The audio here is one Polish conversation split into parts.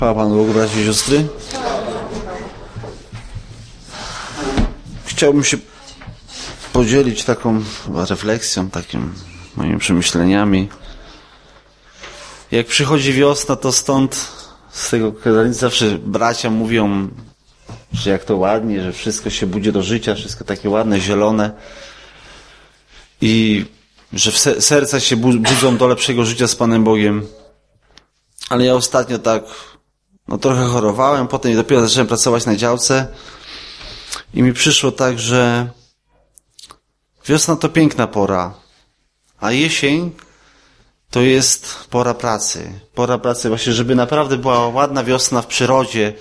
Pan Bóg, bracia i siostry. Chciałbym się podzielić taką refleksją, takim moimi przemyśleniami. Jak przychodzi wiosna, to stąd, z tego kazalnicy zawsze bracia mówią, że jak to ładnie, że wszystko się budzi do życia, wszystko takie ładne, zielone i że serca się budzą do lepszego życia z Panem Bogiem. Ale ja ostatnio tak trochę chorowałem, potem dopiero zacząłem pracować na działce i mi przyszło tak, że wiosna to piękna pora, a jesień to jest pora pracy. Pora pracy właśnie, żeby naprawdę była ładna wiosna w przyrodzie,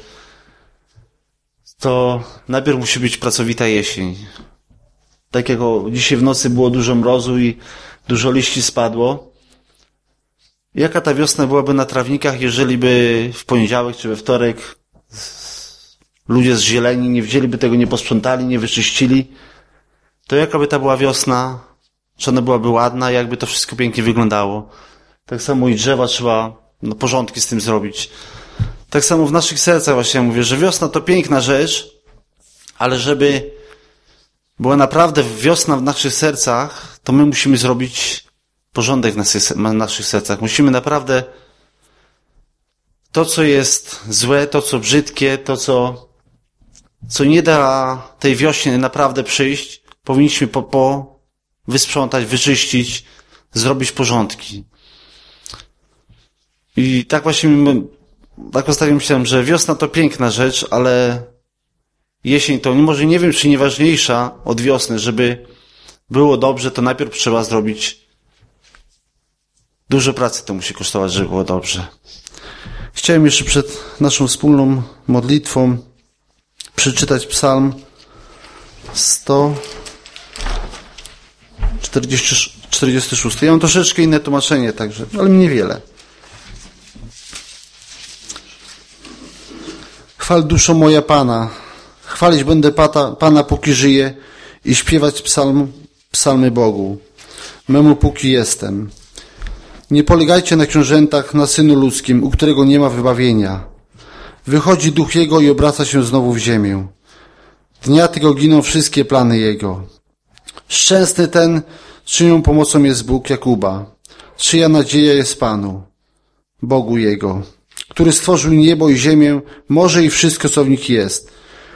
to najpierw musi być pracowita jesień. Tak jak dzisiaj w nocy było dużo mrozu i dużo liści spadło. Jaka ta wiosna byłaby na trawnikach, jeżeli by w poniedziałek czy we wtorek ludzie z zieleni nie wzięliby tego, nie posprzątali, nie wyczyścili, to jaka by ta była wiosna, czy ona byłaby ładna, jakby to wszystko pięknie wyglądało. Tak samo i drzewa trzeba porządki z tym zrobić. Tak samo w naszych sercach właśnie ja mówię, że wiosna to piękna rzecz, ale żeby była naprawdę wiosna w naszych sercach, to my musimy zrobić porządek w naszych sercach. Musimy naprawdę to, co jest złe, to, co brzydkie, to, co nie da tej wiośnie naprawdę przyjść, powinniśmy wysprzątać, wyczyścić, zrobić porządki. I tak właśnie tak ostatnio myślałem, że wiosna to piękna rzecz, ale jesień to może nie wiem, czy nie ważniejsza od wiosny. Żeby było dobrze, to najpierw trzeba zrobić dużo pracy, to musi kosztować, żeby było dobrze. Chciałem jeszcze przed naszą wspólną modlitwą przeczytać Psalm 146. Ja mam troszeczkę inne tłumaczenie, także, ale niewiele. Chwal duszo moja Pana. Chwalić będę Pana, póki żyję i śpiewać psalmy Bogu, memu póki jestem. Nie polegajcie na książętach, na Synu Ludzkim, u którego nie ma wybawienia. Wychodzi duch Jego i obraca się znowu w ziemię. Dnia tego giną wszystkie plany Jego. Szczęsny ten, czyją pomocą jest Bóg Jakuba, czyja nadzieja jest Panu, Bogu Jego, który stworzył niebo i ziemię, morze i wszystko, co w nich jest,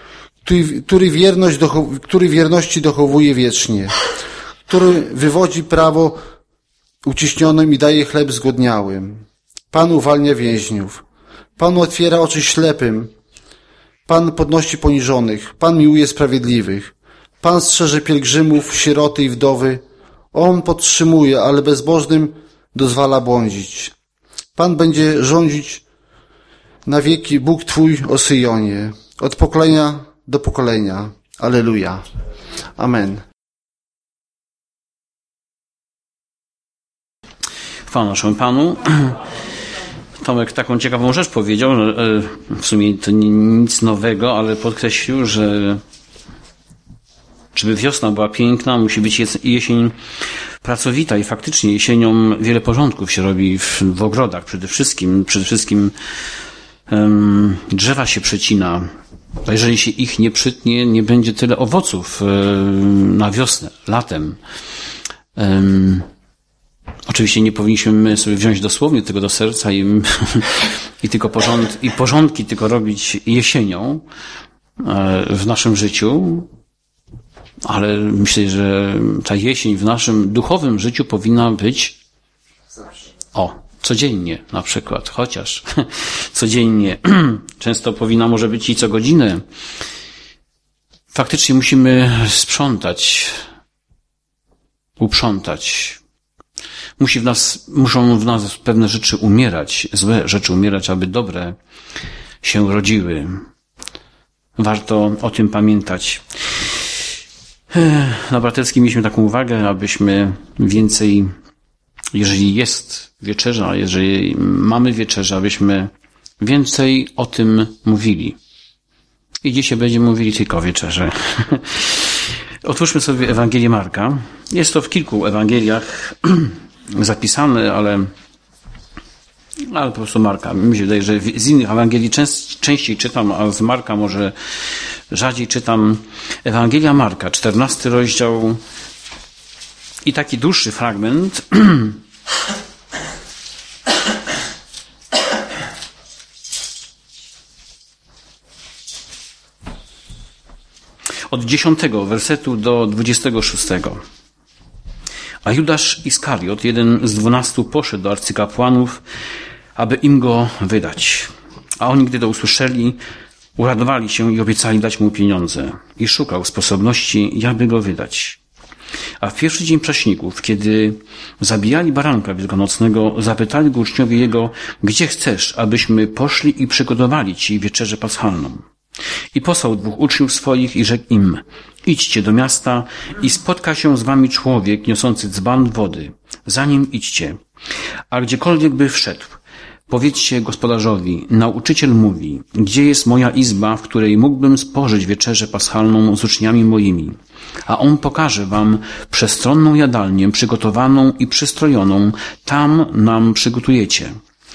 który wierności dochowuje wiecznie, który wywodzi prawo uciśnionym i daje chleb zgłodniałym. Pan uwalnia więźniów. Pan otwiera oczy ślepym. Pan podnosi poniżonych. Pan miłuje sprawiedliwych. Pan strzeże pielgrzymów, sieroty i wdowy. On podtrzymuje, ale bezbożnym dozwala błądzić. Pan będzie rządzić na wieki, Bóg Twój o Syjonie, od pokolenia do pokolenia. Alleluja. Amen. Chwała naszemu Panu. Tomek taką ciekawą rzecz powiedział, że w sumie to nic nowego, ale podkreślił, że żeby wiosna była piękna, musi być jesień pracowita i faktycznie jesienią wiele porządków się robi w ogrodach przede wszystkim drzewa się przecina. A jeżeli się ich nie przytnie, nie będzie tyle owoców na wiosnę, latem. Oczywiście nie powinniśmy sobie wziąć dosłownie tego do serca i tylko porządki tylko robić jesienią w naszym życiu, ale myślę, że ta jesień w naszym duchowym życiu powinna być codziennie na przykład, chociaż codziennie, często powinna może być i co godzinę. Faktycznie musimy uprzątać. Muszą w nas pewne rzeczy umierać, złe rzeczy umierać, aby dobre się rodziły. Warto o tym pamiętać. Na Braterskiej mieliśmy taką uwagę, abyśmy więcej, jeżeli jest wieczerza, jeżeli mamy wieczerzę, abyśmy więcej o tym mówili. I dzisiaj będziemy mówili tylko o wieczerzy. Otwórzmy sobie Ewangelię Marka. Jest to w kilku Ewangeliach zapisane, ale Ale po prostu Marka. Mi się wydaje, że z innych Ewangelii częściej czytam, a z Marka może rzadziej czytam. Ewangelia Marka, 14 rozdział i taki dłuższy fragment. Od 10 wersetu do 26. A Judasz Iskariot, jeden z 12, poszedł do arcykapłanów, aby im go wydać. A oni, gdy to usłyszeli, uradowali się i obiecali dać mu pieniądze. I szukał sposobności, jakby go wydać. A w pierwszy dzień Prześników, kiedy zabijali baranka wielkanocnego, zapytali go uczniowie jego, gdzie chcesz, abyśmy poszli i przygotowali ci wieczerzę paschalną. I posłał 2 uczniów swoich i rzekł im, idźcie do miasta i spotka się z wami człowiek niosący dzban wody. Za nim idźcie. A gdziekolwiek by wszedł, powiedzcie gospodarzowi, nauczyciel mówi, gdzie jest moja izba, w której mógłbym spożyć wieczerzę paschalną z uczniami moimi. A on pokaże wam przestronną jadalnię, przygotowaną i przystrojoną, tam nam przygotujecie.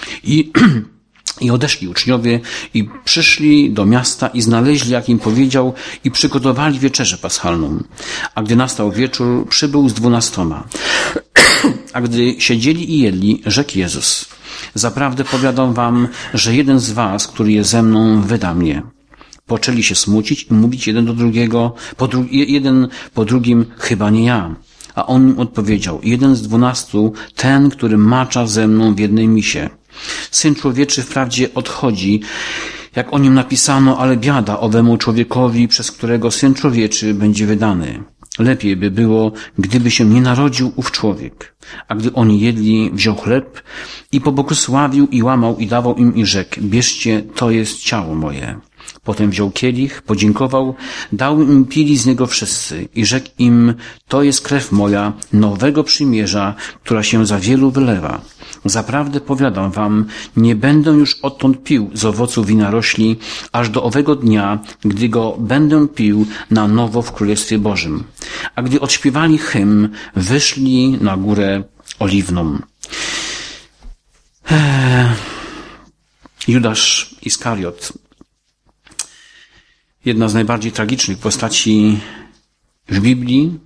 I odeszli uczniowie i przyszli do miasta i znaleźli, jak im powiedział, i przygotowali wieczerzę paschalną. A gdy nastał wieczór, przybył z 12. A gdy siedzieli i jedli, rzekł Jezus, zaprawdę powiadam wam, że jeden z was, który jest ze mną, wyda mnie. Poczęli się smucić i mówić jeden do drugiego, jeden po drugim, chyba nie ja. A on im odpowiedział, jeden z 12, ten, który macza ze mną w jednej misie. Syn Człowieczy wprawdzie odchodzi, jak o nim napisano, ale biada owemu człowiekowi, przez którego Syn Człowieczy będzie wydany. Lepiej by było, gdyby się nie narodził ów człowiek. A gdy oni jedli, wziął chleb i pobłogosławił i łamał i dawał im i rzekł, bierzcie, to jest ciało moje. Potem wziął kielich, podziękował, dał im, pili z niego wszyscy i rzekł im, to jest krew moja, nowego przymierza, która się za wielu wylewa. Zaprawdę powiadam wam, nie będę już odtąd pił z owocu winorośli, aż do owego dnia, gdy go będę pił na nowo w Królestwie Bożym. A gdy odśpiewali hymn, wyszli na górę Oliwną. Judasz Iskariot, jedna z najbardziej tragicznych postaci w Biblii.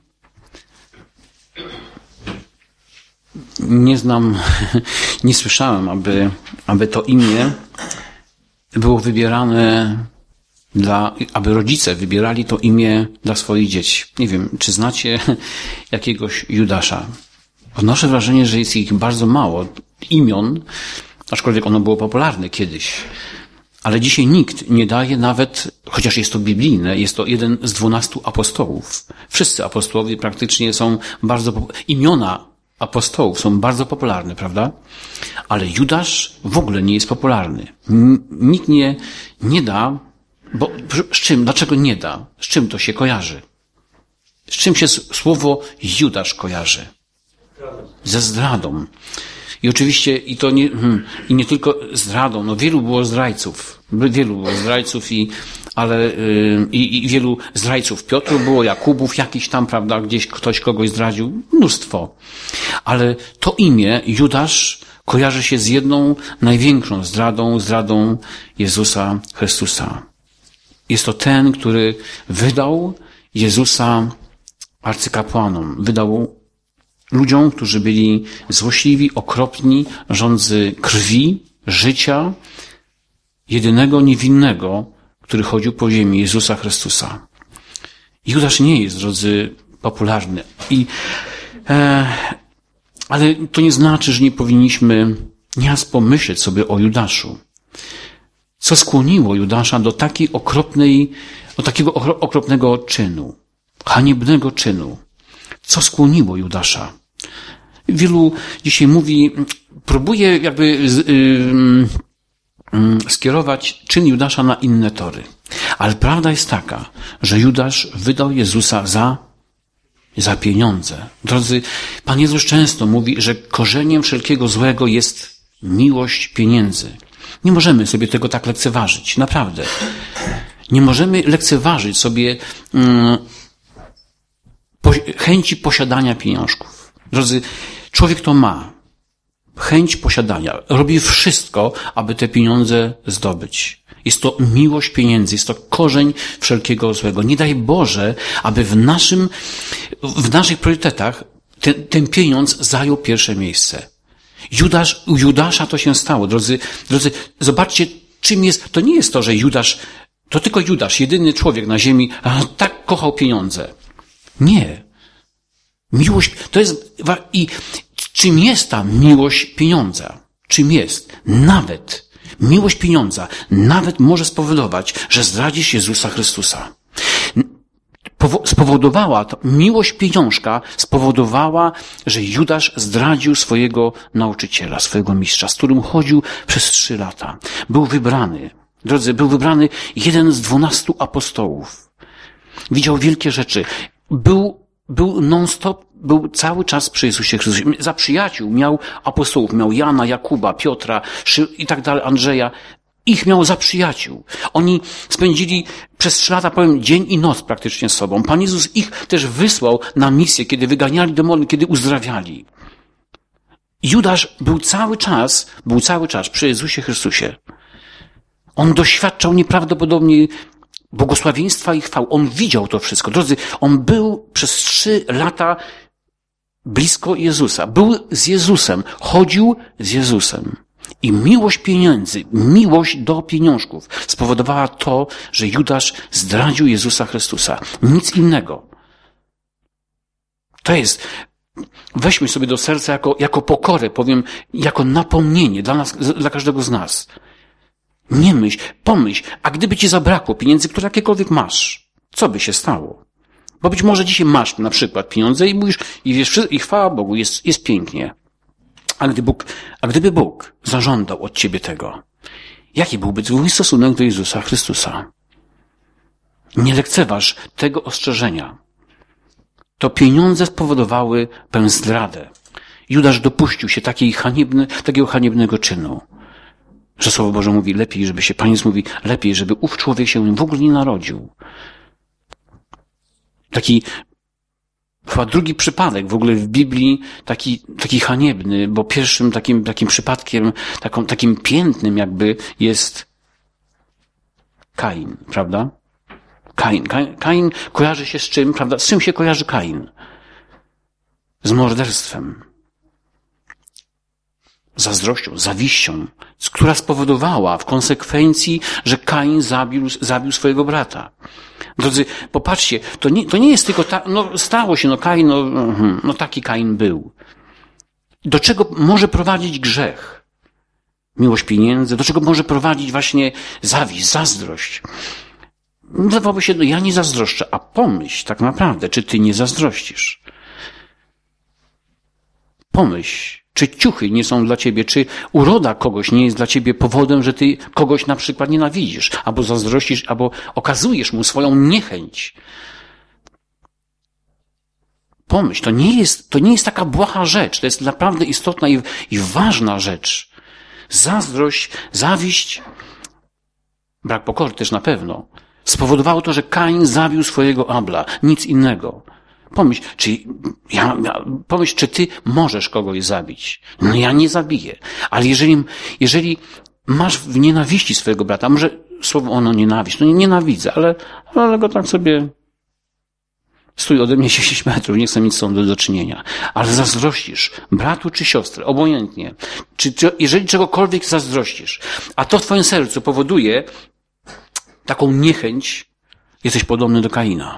Nie znam, nie słyszałem, aby to imię było wybierane aby rodzice wybierali to imię dla swoich dzieci. Nie wiem, czy znacie jakiegoś Judasza. Odnoszę wrażenie, że jest ich bardzo mało imion, aczkolwiek ono było popularne kiedyś. Ale dzisiaj nikt nie daje nawet, chociaż jest to biblijne, jest to jeden z 12 apostołów. Wszyscy apostołowie praktycznie są imiona apostołów są bardzo popularne, prawda? Ale Judasz w ogóle nie jest popularny. Nikt nie da, bo z czym? Dlaczego nie da? Z czym to się kojarzy? Z czym się słowo Judasz kojarzy? Ze zdradą. I oczywiście, i nie tylko zdradą, no wielu było zdrajców, i wielu zdrajców. Piotru było, Jakubów jakiś tam, prawda, gdzieś ktoś kogoś zdradził, mnóstwo. Ale to imię, Judasz, kojarzy się z jedną największą zdradą Jezusa Chrystusa. Jest to ten, który wydał Jezusa arcykapłanom, wydał ludziom, którzy byli złośliwi, okropni, rządzy krwi, życia, jedynego niewinnego, który chodził po ziemi, Jezusa Chrystusa. Judasz nie jest, drodzy, popularny. Ale to nie znaczy, że nie powinniśmy nieraz pomyśleć sobie o Judaszu. Co skłoniło Judasza do takiego okropnego czynu, haniebnego czynu? Co skłoniło Judasza? Wielu dzisiaj próbuje skierować czyn Judasza na inne tory. Ale prawda jest taka, że Judasz wydał Jezusa za pieniądze. Drodzy, Pan Jezus często mówi, że korzeniem wszelkiego złego jest miłość pieniędzy. Nie możemy sobie tego tak lekceważyć. Naprawdę. Nie możemy lekceważyć sobie chęci posiadania pieniążków. Drodzy, człowiek to ma. chęć posiadania. Robi wszystko, aby te pieniądze zdobyć. Jest to miłość pieniędzy, jest to korzeń wszelkiego złego. Nie daj Boże, aby w naszych priorytetach ten pieniądz zajął pierwsze miejsce. U Judasza to się stało. Drodzy, zobaczcie, czym jest, to nie jest to, że Judasz, to tylko Judasz, jedyny człowiek na ziemi, tak kochał pieniądze. Nie. Miłość, to jest, i czym jest ta miłość pieniądza? Czym jest? Miłość pieniądza nawet może spowodować, że zdradzisz Jezusa Chrystusa. Miłość pieniążka spowodowała, że Judasz zdradził swojego nauczyciela, swojego mistrza, z którym chodził przez 3 lata. Był wybrany. Drodzy, był wybrany jeden z 12 apostołów. Widział wielkie rzeczy. Był non-stop, był cały czas przy Jezusie Chrystusie. Za przyjaciół miał apostołów, miał Jana, Jakuba, Piotra i tak dalej, Andrzeja. Ich miał za przyjaciół. Oni spędzili przez 3 lata, dzień i noc praktycznie z sobą. Pan Jezus ich też wysłał na misję, kiedy wyganiali demony, kiedy uzdrawiali. Judasz był cały czas przy Jezusie Chrystusie. On doświadczał nieprawdopodobnie błogosławieństwa i chwał. On widział to wszystko. Drodzy, on był przez 3 lata blisko Jezusa. Był z Jezusem. Chodził z Jezusem. I miłość pieniędzy, miłość do pieniążków spowodowała to, że Judasz zdradził Jezusa Chrystusa. Nic innego. To jest, weźmy sobie do serca jako pokorę, powiem, jako napomnienie dla nas, dla każdego z nas. Nie myśl, pomyśl, a gdyby ci zabrakło pieniędzy, które jakiekolwiek masz, co by się stało? Bo być może dzisiaj masz na przykład pieniądze i mówisz, i wiesz, i chwała Bogu, jest pięknie. A gdyby Bóg zażądał od ciebie tego, jaki byłby twój stosunek do Jezusa Chrystusa? Nie lekceważ tego ostrzeżenia. To pieniądze spowodowały tę zdradę. Judasz dopuścił się takiego haniebnego czynu, że Słowo Boże mówi lepiej, Pan Jezus mówi lepiej, żeby ów człowiek się w ogóle nie narodził. Chyba drugi przypadek w ogóle w Biblii, taki haniebny, bo pierwszym takim przypadkiem, takim piętnym jakby jest Kain, prawda? Kain kojarzy się z czym, prawda? Z czym się kojarzy Kain? Z morderstwem. Zazdrością, zawiścią, która spowodowała w konsekwencji, że Kain zabił swojego brata. Drodzy, popatrzcie, to nie jest tylko stało się, Kain, taki Kain był. Do czego może prowadzić grzech? Miłość pieniędzy, do czego może prowadzić właśnie zawiść, zazdrość? Wydawałoby się, ja nie zazdroszczę, a pomyśl tak naprawdę, czy ty nie zazdrościsz? Pomyśl, czy ciuchy nie są dla ciebie, czy uroda kogoś nie jest dla ciebie powodem, że ty kogoś na przykład nienawidzisz, albo zazdrościsz, albo okazujesz mu swoją niechęć. Pomyśl, to nie jest taka błaha rzecz, to jest naprawdę istotna i ważna rzecz. Zazdrość, zawiść, brak pokory też na pewno, spowodowało to, że Kain zabił swojego Abla, nic innego. Pomyśl, czy ty możesz kogoś zabić? No ja nie zabiję. Ale jeżeli masz w nienawiści swojego brata, może słowo nienawiść, nie nienawidzę, ale go tak sobie stój ode mnie 10 metrów, nie chcę mieć z sobą do czynienia. Ale zazdrościsz bratu czy siostrę, obojętnie. Jeżeli czegokolwiek zazdrościsz, a to w twoim sercu powoduje taką niechęć, jesteś podobny do Kaina.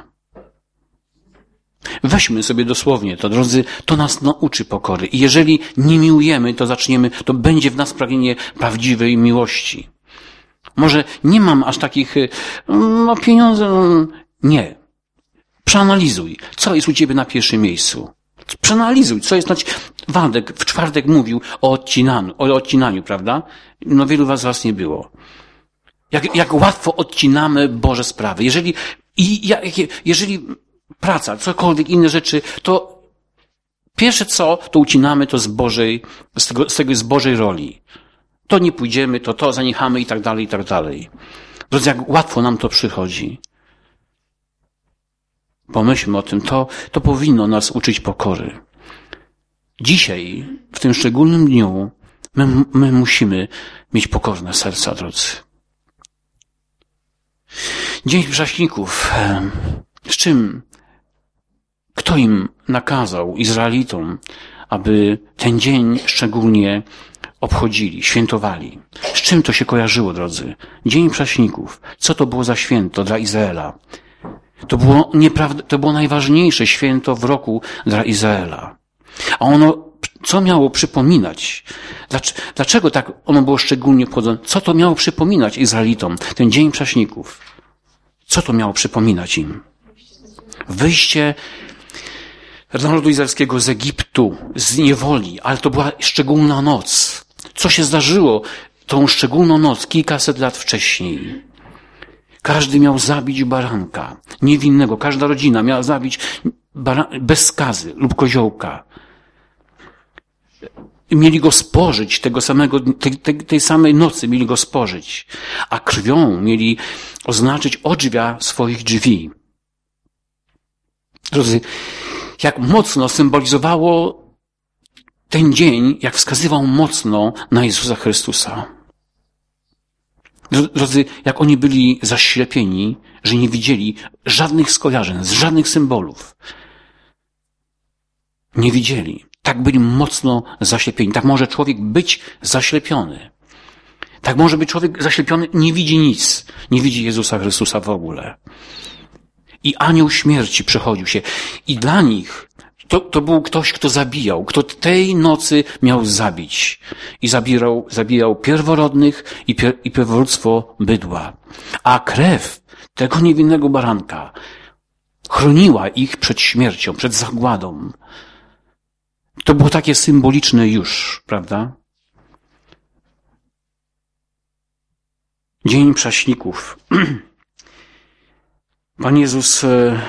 Weźmy sobie dosłownie to, drodzy, to nas nauczy pokory. I jeżeli nie miłujemy, to będzie w nas pragnienie prawdziwej miłości. Może nie mam aż takich, pieniądze, nie. Przeanalizuj, co jest u ciebie na pierwszym miejscu. Przeanalizuj, co jest Waldek w czwartek mówił o odcinaniu, prawda? Wielu z was nie było. Jak łatwo odcinamy Boże sprawy. Jeżeli praca, cokolwiek inne rzeczy, to pierwsze to ucinamy to z Bożej roli. To nie pójdziemy, to zaniechamy i tak dalej, i tak dalej. Drodzy, jak łatwo nam to przychodzi. Pomyślmy o tym, to powinno nas uczyć pokory. dzisiaj, w tym szczególnym dniu, my musimy mieć pokorne serca, drodzy. Dzień Prześników. Z czym? Kto im nakazał, Izraelitom, aby ten dzień szczególnie obchodzili, świętowali? Z czym to się kojarzyło, drodzy? Dzień Prześników. Co to było za święto dla Izraela? To było najważniejsze święto w roku dla Izraela. A ono, co miało przypominać? Dlaczego tak ono było szczególnie obchodzone? Co to miało przypominać Izraelitom? Ten Dzień Prześników. Co to miało przypominać im? Wyjście narodu izraelskiego z Egiptu, z niewoli, ale to była szczególna noc. Co się zdarzyło tą szczególną noc kilkaset lat wcześniej? Każdy miał zabić baranka, niewinnego. Każda rodzina miała zabić bez skazy lub koziołka. Mieli go spożyć tej samej nocy mieli go spożyć, a krwią mieli oznaczyć odrzwia swoich drzwi. Drodzy, jak mocno symbolizowało ten dzień, jak wskazywał mocno na Jezusa Chrystusa. Drodzy, jak oni byli zaślepieni, że nie widzieli żadnych skojarzeń, żadnych symbolów. Nie widzieli. Tak byli mocno zaślepieni. Tak może człowiek być zaślepiony. Tak może być człowiek zaślepiony, nie widzi nic. Nie widzi Jezusa Chrystusa w ogóle. I anioł śmierci przechodził się. I dla nich to był ktoś, kto zabijał, kto tej nocy miał zabić. I zabijał pierworodnych i pierworództwo bydła. A krew tego niewinnego baranka chroniła ich przed śmiercią, przed zagładą. To było takie symboliczne już, prawda? Dzień Prześników. Pan Jezus,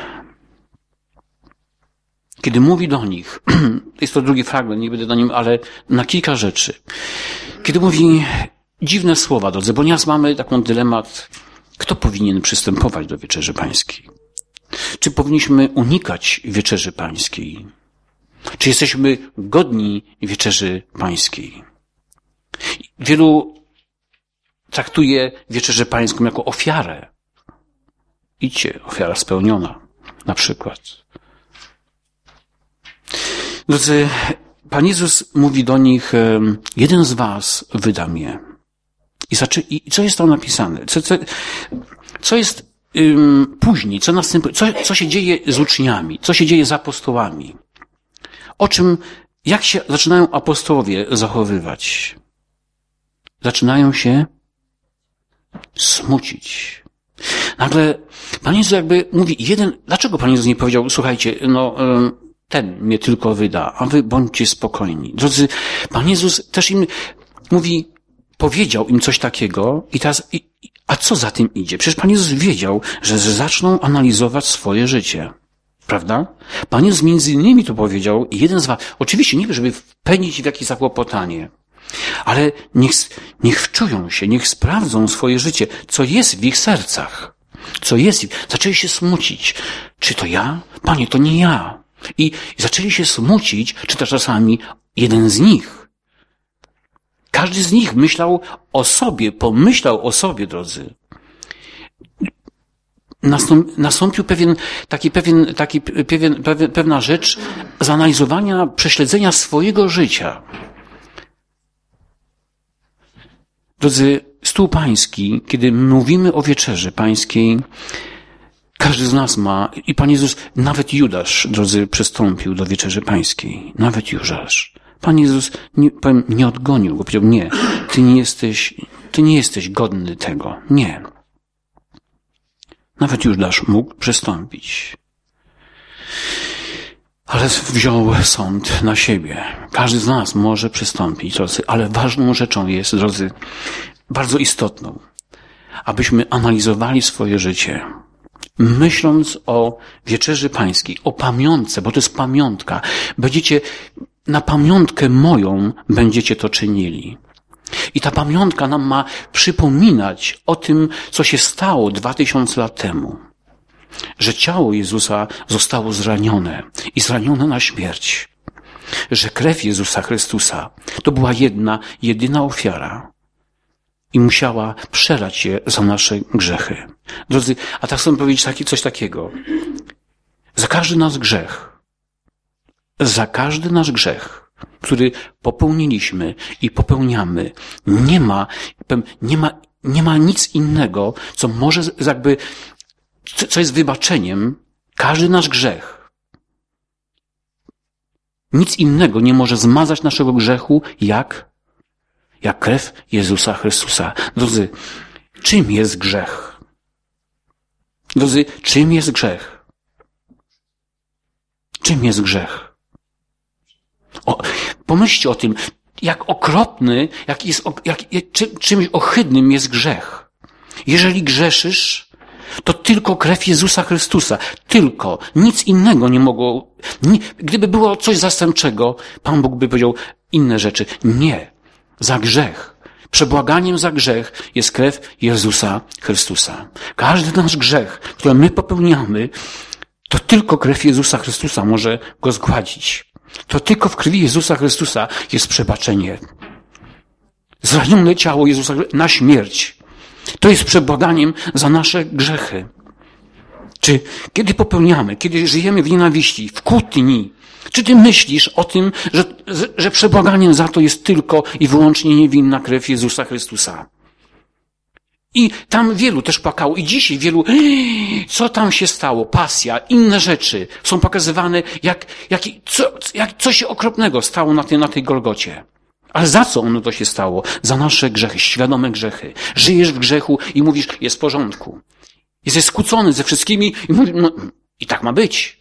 kiedy mówi do nich, jest to drugi fragment, nie będę na nim, ale na kilka rzeczy. Kiedy mówi dziwne słowa, drodzy, bo nieraz mamy taką dylemat, kto powinien przystępować do Wieczerzy Pańskiej? Czy powinniśmy unikać Wieczerzy Pańskiej? Czy jesteśmy godni Wieczerzy Pańskiej? Wielu traktuje Wieczerzę Pańską jako ofiarę. Idźcie, ofiara spełniona, na przykład. Drodzy, Pan Jezus mówi do nich, jeden z was wyda mnie. I co jest tam napisane? Co jest później? Co następuje? Co się dzieje z uczniami? Co się dzieje z apostołami? Jak się zaczynają apostołowie zachowywać? Zaczynają się smucić. Nagle Pan Jezus jakby mówi, dlaczego Pan Jezus nie powiedział, słuchajcie, ten mnie tylko wyda, a wy bądźcie spokojni. Drodzy, Pan Jezus też im mówi, powiedział im coś takiego i teraz, a co za tym idzie? Przecież Pan Jezus wiedział, że zaczną analizować swoje życie. Prawda? Pan Jezus między innymi to powiedział, jeden z was, oczywiście nie żeby wpędzić w jakieś zakłopotanie, ale niech wczują się, niech sprawdzą swoje życie, co jest w ich sercach. Co jest? Zaczęli się smucić. Czy to ja? Panie, to nie ja. I zaczęli się smucić, czy też czasami jeden z nich. Każdy z nich myślał o sobie, pomyślał o sobie, drodzy. Nastąpił pewna rzecz zanalizowania, prześledzenia swojego życia. Drodzy, stół pański, kiedy mówimy o Wieczerzy Pańskiej, każdy z nas ma, i Pan Jezus, nawet Judasz, drodzy, przystąpił do Wieczerzy Pańskiej. Nawet Judasz. Pan Jezus nie odgonił go, powiedział, nie, ty nie jesteś godny tego. Nie. Nawet Judasz mógł przystąpić. Ale wziął sąd na siebie. Każdy z nas może przystąpić, drodzy, ale ważną rzeczą jest, drodzy, bardzo istotną, abyśmy analizowali swoje życie, myśląc o Wieczerzy Pańskiej, o pamiątce, bo to jest pamiątka. Na pamiątkę moją będziecie to czynili. I ta pamiątka nam ma przypominać o tym, co się stało 2000 lat temu. Że ciało Jezusa zostało zranione i zranione na śmierć. że krew Jezusa Chrystusa to była jedyna ofiara i musiała przelać się za nasze grzechy. Drodzy, a tak chcę powiedzieć coś takiego. Za każdy nasz grzech, który popełniliśmy i popełniamy, nie ma nic innego, co może co jest wybaczeniem. Każdy nasz grzech. Nic innego nie może zmazać naszego grzechu, jak krew Jezusa Chrystusa. Drodzy, czym jest grzech? Drodzy, czym jest grzech? Czym jest grzech? Pomyślcie o tym, jak okropny, czymś ohydnym jest grzech. Jeżeli grzeszysz, to tylko krew Jezusa Chrystusa. Tylko. Nic innego nie mogło. Gdyby było coś zastępczego, Pan Bóg by powiedział inne rzeczy. Nie. Za grzech. Przebłaganiem za grzech jest krew Jezusa Chrystusa. Każdy nasz grzech, który my popełniamy, to tylko krew Jezusa Chrystusa może go zgładzić. To tylko w krwi Jezusa Chrystusa jest przebaczenie. Zranione ciało Jezusa na śmierć. To jest przebłaganiem za nasze grzechy. Czy kiedy popełniamy, kiedy żyjemy w nienawiści, w kłótni, czy ty myślisz o tym, że przebłaganiem za to jest tylko i wyłącznie niewinna krew Jezusa Chrystusa? I tam wielu też płakało. I dzisiaj wielu, co tam się stało? Pasja, inne rzeczy są pokazywane, co się okropnego stało na tej Golgocie. Ale za co ono to się stało? Za nasze grzechy, świadome grzechy. Żyjesz w grzechu i mówisz, jest w porządku. Jesteś skłócony ze wszystkimi i mówisz, i tak ma być.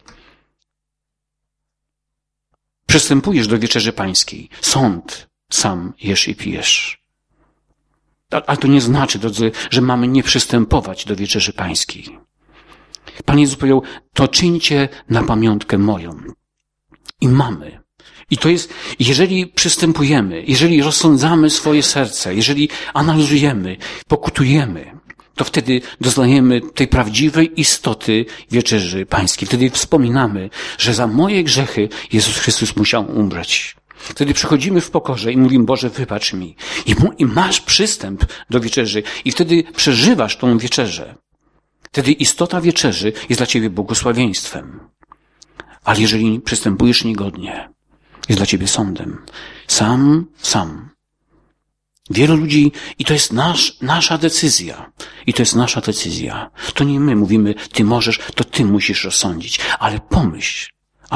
Przystępujesz do wieczerzy pańskiej. Sąd, sam jesz i pijesz. Ale to nie znaczy, drodzy, że mamy nie przystępować do wieczerzy pańskiej. Pan Jezus powiedział, to czyńcie na pamiątkę moją. I mamy. I to jest, jeżeli przystępujemy, jeżeli rozsądzamy swoje serce, jeżeli analizujemy, pokutujemy, to wtedy doznajemy tej prawdziwej istoty wieczerzy pańskiej. Wtedy wspominamy, że za moje grzechy Jezus Chrystus musiał umrzeć. Wtedy przychodzimy w pokorze i mówimy, Boże, wybacz mi. I masz przystęp do wieczerzy. I wtedy przeżywasz tą wieczerzę. Wtedy istota wieczerzy jest dla ciebie błogosławieństwem. Ale jeżeli przystępujesz niegodnie, jest dla ciebie sądem. Sam. Wielu ludzi, i to jest nasza decyzja. I to jest nasza decyzja. To nie my mówimy, ty możesz, to ty musisz rozsądzić. Ale pomyśl.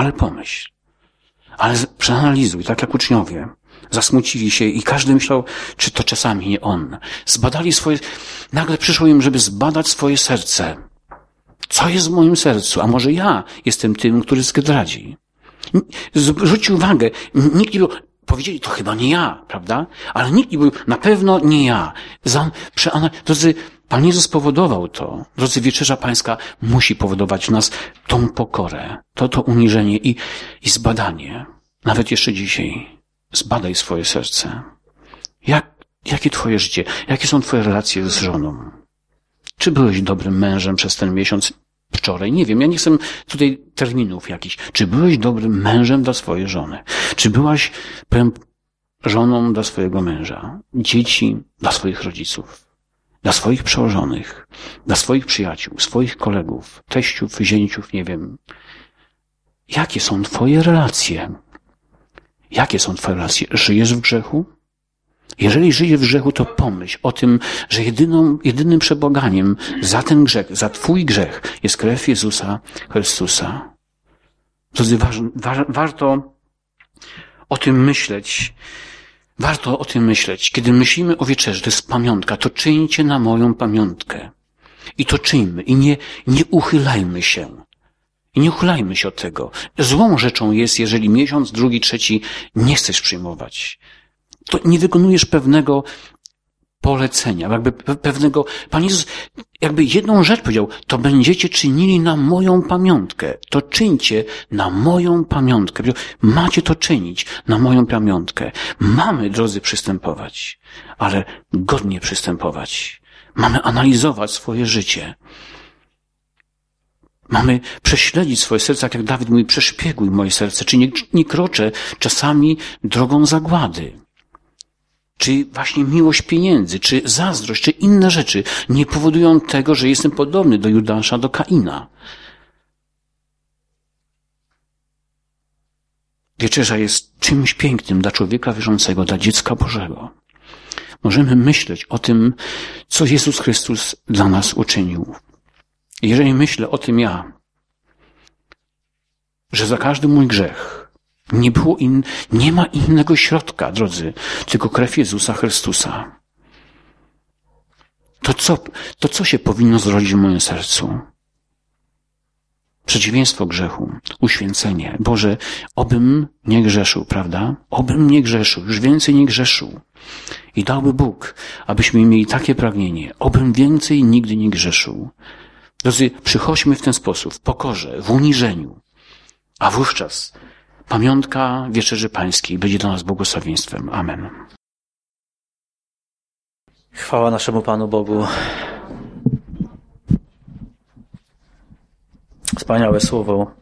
Ale przeanalizuj, tak jak uczniowie. Zasmucili się i każdy myślał, czy to czasami nie on. Zbadali nagle przyszło im, żeby zbadać swoje serce. Co jest w moim sercu? A może ja jestem tym, który zdradzi? Zwróćcie uwagę, nikt nie był, powiedzieli, to chyba nie ja, prawda? Ale nikt nie był, na pewno nie ja. Drodzy, Pan Jezus spowodował to. Drodzy, wieczerza pańska musi powodować w nas tą pokorę, to uniżenie i zbadanie. Nawet jeszcze dzisiaj. Zbadaj swoje serce. Jakie twoje życie? Jakie są twoje relacje z żoną? Czy byłeś dobrym mężem przez ten miesiąc? Wczoraj, nie wiem, ja nie chcę tutaj terminów jakichś. Czy byłeś dobrym mężem dla swojej żony? Czy byłaś żoną dla swojego męża? Dzieci dla swoich rodziców? Dla swoich przełożonych? Dla swoich przyjaciół? Swoich kolegów? Teściów, zięciów, nie wiem. Jakie są twoje relacje? Jakie są twoje relacje? Żyjesz w grzechu? Jeżeli żyjesz w grzechu, to pomyśl o tym, że jedynym przebłaganiem za ten grzech, za twój grzech jest krew Jezusa Chrystusa. Drodzy, warto o tym myśleć. Warto o tym myśleć. Kiedy myślimy o wieczerzy, to jest pamiątka, to czyńcie na moją pamiątkę. I to czyńmy. I nie uchylajmy się. I nie uchylajmy się od tego. Złą rzeczą jest, jeżeli miesiąc, drugi, trzeci nie chcesz przyjmować. To nie wykonujesz pewnego polecenia, pewnego, Pan Jezus jedną rzecz powiedział, to będziecie czynili na moją pamiątkę. To czyńcie na moją pamiątkę. Macie to czynić na moją pamiątkę. Mamy, drodzy, przystępować, ale godnie przystępować. Mamy analizować swoje życie. Mamy prześledzić swoje serce, tak jak Dawid mówi, przeszpieguj moje serce, czy nie kroczę czasami drogą zagłady. Czy właśnie miłość pieniędzy, czy zazdrość, czy inne rzeczy nie powodują tego, że jestem podobny do Judasza, do Kaina. Wieczerza jest czymś pięknym dla człowieka wierzącego, dla dziecka Bożego. Możemy myśleć o tym, co Jezus Chrystus dla nas uczynił. Jeżeli myślę o tym że za każdy mój grzech nie ma innego środka, drodzy, tylko krew Jezusa Chrystusa. To co się powinno zrodzić w moim sercu? Przeciwieństwo grzechu, uświęcenie. Boże, obym nie grzeszył, prawda? Obym nie grzeszył, już więcej nie grzeszył. I dałby Bóg, abyśmy mieli takie pragnienie, obym więcej nigdy nie grzeszył. Drodzy, przychodźmy w ten sposób, w pokorze, w uniżeniu, a wówczas pamiątka Wieczerzy Pańskiej będzie dla nas błogosławieństwem. Amen. Chwała naszemu Panu Bogu. Wspaniałe słowo.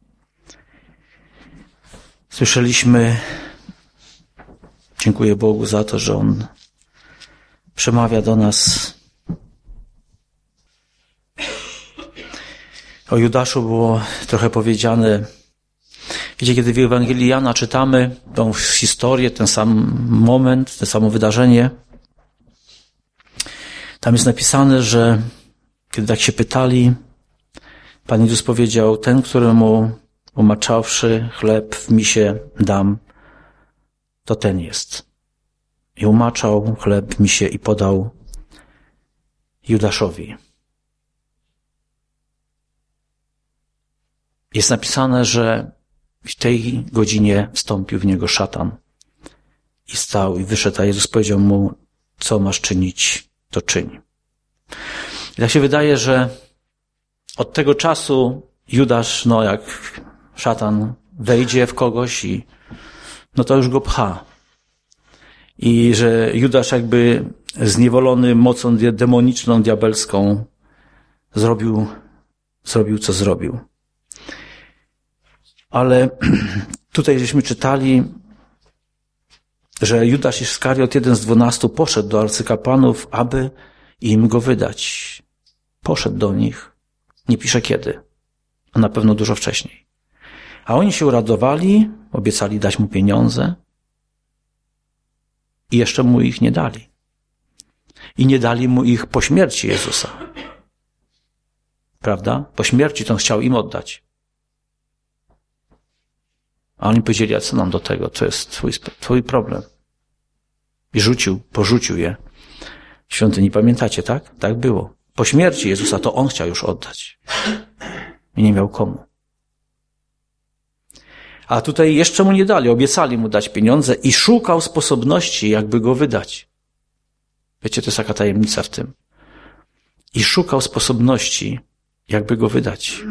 Słyszeliśmy, dziękuję Bogu za to, że On przemawia do nas. O Judaszu było trochę powiedziane. Wiecie, kiedy w Ewangelii Jana czytamy tą historię, ten sam moment, to samo wydarzenie, tam jest napisane, że kiedy tak się pytali, Pan Jezus powiedział, ten, któremu umaczawszy chleb w misie dam, to ten jest. I umaczał chleb w misie i podał Judaszowi. Jest napisane, że w tej godzinie wstąpił w niego szatan i stał i wyszedł, a Jezus powiedział mu, co masz czynić, to czyń. I tak się wydaje, że od tego czasu Judasz, jak szatan wejdzie w kogoś to już go pcha. I że Judasz jakby zniewolony mocą demoniczną, diabelską zrobił co zrobił. Ale tutaj żeśmy czytali, że Judasz Iskariot, jeden z 12, poszedł do arcykapłanów, aby im go wydać. Poszedł do nich. Nie pisze kiedy, a na pewno dużo wcześniej. A oni się uradowali, obiecali dać mu pieniądze i jeszcze mu ich nie dali. I nie dali mu ich po śmierci Jezusa. Prawda? Po śmierci to on chciał im oddać. A oni powiedzieli, a co nam do tego? To jest twój problem. I porzucił je w świątyni. Pamiętacie, tak? Tak było. Po śmierci Jezusa to on chciał już oddać. I nie miał komu. A tutaj jeszcze mu nie dali. Obiecali mu dać pieniądze i szukał sposobności, jakby go wydać. Wiecie, to jest taka tajemnica w tym. I szukał sposobności, jakby go wydać.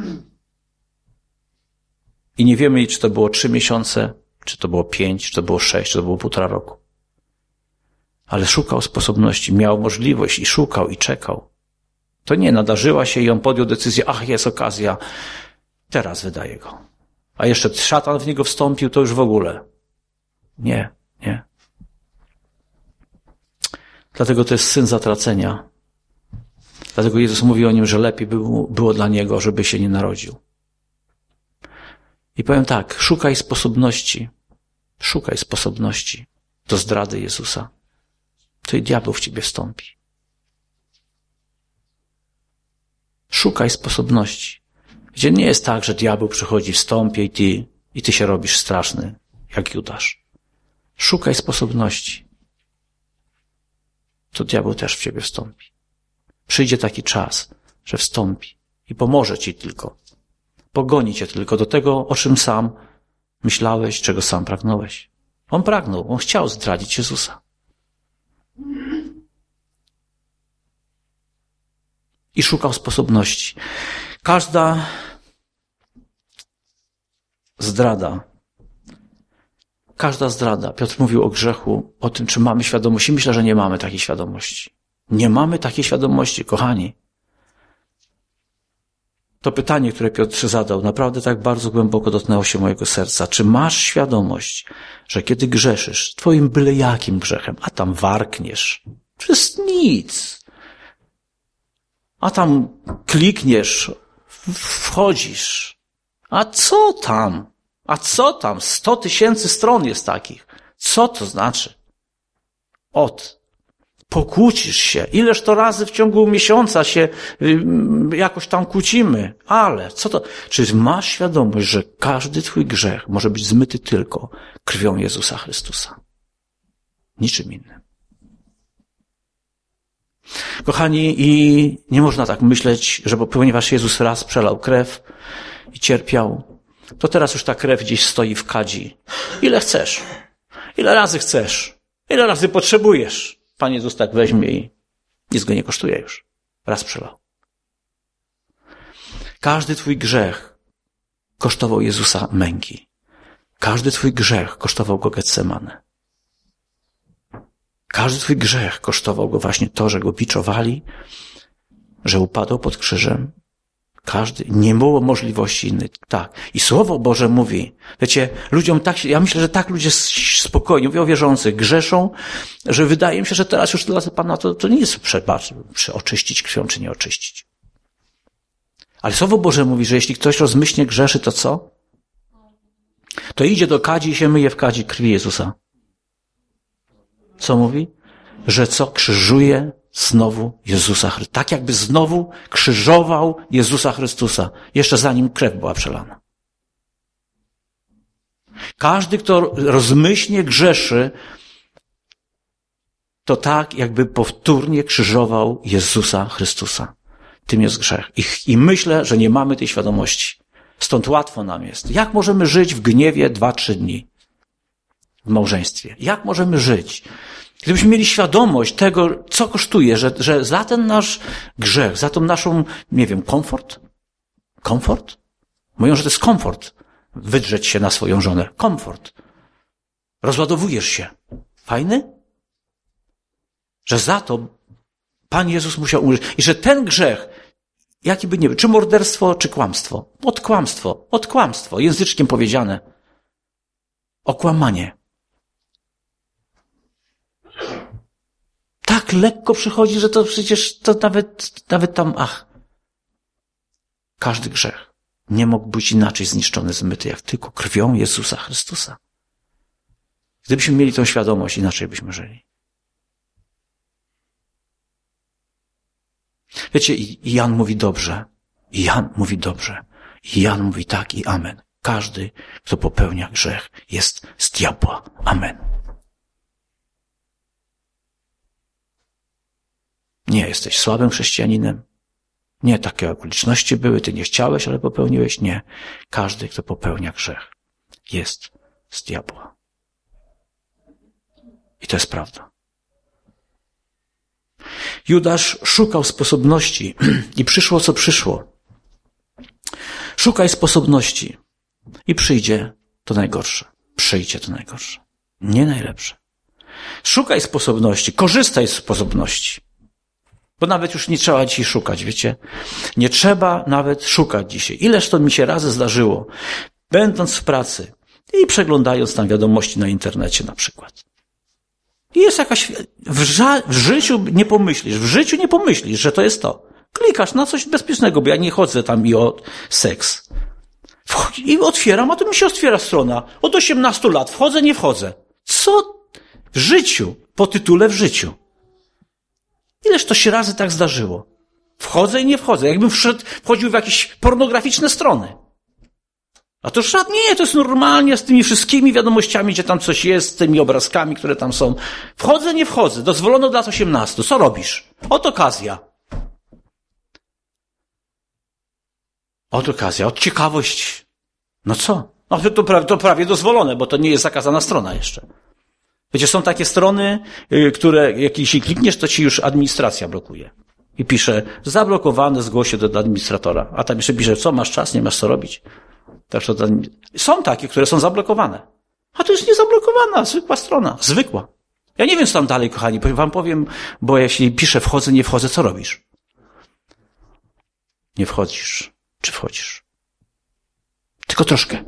I nie wiemy, czy to było 3 miesiące, czy to było 5, czy to było 6, czy to było 1,5 roku. Ale szukał sposobności, miał możliwość i szukał i czekał. To nie, nadarzyła się i on podjął decyzję, jest okazja, teraz wydaję go. A jeszcze szatan w niego wstąpił, to już w ogóle. Nie. Dlatego to jest syn zatracenia. Dlatego Jezus mówi o nim, że lepiej było dla niego, żeby się nie narodził. I powiem tak, szukaj sposobności do zdrady Jezusa. To i diabeł w ciebie wstąpi. Szukaj sposobności. Gdzie nie jest tak, że diabeł przychodzi, wstąpi i ty się robisz straszny, jak Judasz. Szukaj sposobności. To diabeł też w ciebie wstąpi. Przyjdzie taki czas, że wstąpi i pomoże ci tylko. Pogoni cię tylko do tego, o czym sam myślałeś, czego sam pragnąłeś. On pragnął, on chciał zdradzić Jezusa. I szukał sposobności. Każda zdrada, Piotr mówił o grzechu, o tym, czy mamy świadomość. I myślę, że nie mamy takiej świadomości. Nie mamy takiej świadomości, kochani. To pytanie, które Piotr zadał, naprawdę tak bardzo głęboko dotknęło się mojego serca. Czy masz świadomość, że kiedy grzeszysz, twoim byle jakim grzechem, a tam warkniesz, to jest nic. A tam klikniesz, wchodzisz. A co tam? 100 000 stron jest takich. Co to znaczy? Pokłócisz się. Ileż to razy w ciągu miesiąca się jakoś tam kłócimy. Ale co to? Czy masz świadomość, że każdy twój grzech może być zmyty tylko krwią Jezusa Chrystusa? Niczym innym. Kochani, i nie można tak myśleć, że ponieważ Jezus raz przelał krew i cierpiał, to teraz już ta krew gdzieś stoi w kadzi. Ile chcesz? Ile razy chcesz? Ile razy potrzebujesz? Pan Jezus tak weźmie i nic go nie kosztuje już. Raz przelał. Każdy twój grzech kosztował Jezusa męki. Każdy twój grzech kosztował go Getsemane. Każdy twój grzech kosztował go właśnie to, że go biczowali, że upadł pod krzyżem. Każdy. Nie było możliwości innej. Tak. I Słowo Boże mówi, wiecie, ludziom tak się, ja myślę, że tak ludzie spokojnie, mówię o wierzących, grzeszą, że wydaje mi się, że teraz już dla Pana to nie jest oczyścić krwią, czy nie oczyścić. Ale Słowo Boże mówi, że jeśli ktoś rozmyślnie grzeszy, to co? To idzie do kadzi i się myje w kadzi krwi Jezusa. Co mówi? Że co? Krzyżuje znowu Jezusa Chrystusa. Tak jakby znowu krzyżował Jezusa Chrystusa. Jeszcze zanim krew była przelana. Każdy, kto rozmyślnie grzeszy, to tak jakby powtórnie krzyżował Jezusa Chrystusa. Tym jest grzech. I myślę, że nie mamy tej świadomości. Stąd łatwo nam jest. Jak możemy żyć w gniewie 2-3 dni? W małżeństwie. Jak możemy żyć? Gdybyśmy mieli świadomość tego, co kosztuje, że za ten nasz grzech, za tą naszą, nie wiem, komfort? Mówią, że to jest komfort. Wydrzeć się na swoją żonę. Komfort. Rozładowujesz się. Fajny? Że za to Pan Jezus musiał umrzeć. I że ten grzech, jaki by nie był, czy morderstwo, czy kłamstwo. Od kłamstwo. Języczkiem powiedziane. Okłamanie. Tak lekko przychodzi, że to przecież to nawet tam, każdy grzech nie mógł być inaczej zniszczony, zmyty, jak tylko krwią Jezusa Chrystusa. Gdybyśmy mieli tą świadomość, inaczej byśmy żyli. Wiecie, i Jan mówi dobrze. I Jan mówi tak i amen. Każdy, kto popełnia grzech, jest z diabła. Amen. Nie jesteś słabym chrześcijaninem. Nie, takie okoliczności były, ty nie chciałeś, ale popełniłeś. Nie. Każdy, kto popełnia grzech, jest z diabła. I to jest prawda. Judasz szukał sposobności i przyszło, co przyszło. Szukaj sposobności i przyjdzie to najgorsze. Nie najlepsze. Szukaj sposobności, korzystaj z sposobności. Bo nawet już nie trzeba dzisiaj szukać, wiecie? Nie trzeba nawet szukać dzisiaj. Ileż to mi się razy zdarzyło, będąc w pracy i przeglądając tam wiadomości na internecie na przykład. I jest jakaś... W życiu nie pomyślisz, że to jest to. Klikasz na coś bezpiecznego, bo ja nie chodzę tam i o seks. I otwieram, a to mi się otwiera strona. Od 18 lat wchodzę, nie wchodzę. Co? W życiu. Po tytule w życiu. Ileż to się razy tak zdarzyło? Wchodzę i nie wchodzę. Jakbym wchodził w jakieś pornograficzne strony. A to nie, to jest normalnie z tymi wszystkimi wiadomościami, gdzie tam coś jest, z tymi obrazkami, które tam są. Wchodzę, nie wchodzę. Dozwolono dla lat 18. Co robisz? Oto okazja. Od ciekawość. No co? No to prawie dozwolone, bo to nie jest zakazana strona jeszcze. Wiecie, są takie strony, które, jeśli klikniesz, to ci już administracja blokuje. I pisze, zablokowane, zgłoś się do administratora. A tam jeszcze pisze, co, masz czas, nie masz co robić. Tak, to są takie, które są zablokowane. A to jest niezablokowana, zwykła strona. Zwykła. Ja nie wiem, co tam dalej, kochani. Wam powiem, bo jeśli piszę wchodzę, nie wchodzę, co robisz? Nie wchodzisz. czy wchodzisz. Tylko troszkę.